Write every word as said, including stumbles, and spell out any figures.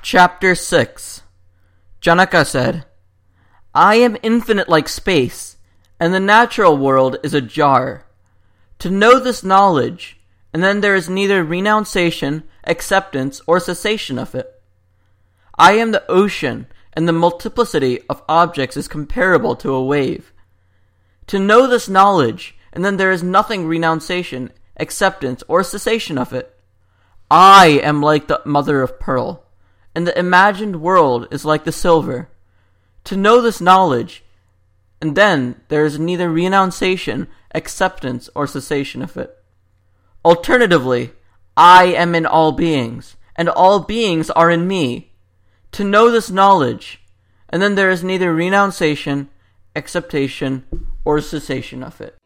Chapter six. Janaka said, I am infinite like space, and the natural world is a jar. To know this knowledge, and then there is neither renunciation, acceptance, or cessation of it. I am the ocean, and the multiplicity of objects is comparable to a wave. To know this knowledge, and then there is nothing renunciation, acceptance, or cessation of it. I am like the mother of pearl, and the imagined world is like the silver. To know this knowledge, and then there is neither renunciation, acceptance, or cessation of it. Alternatively, I am in all beings, and all beings are in me. To know this knowledge, and then there is neither renunciation, acceptation, or cessation of it.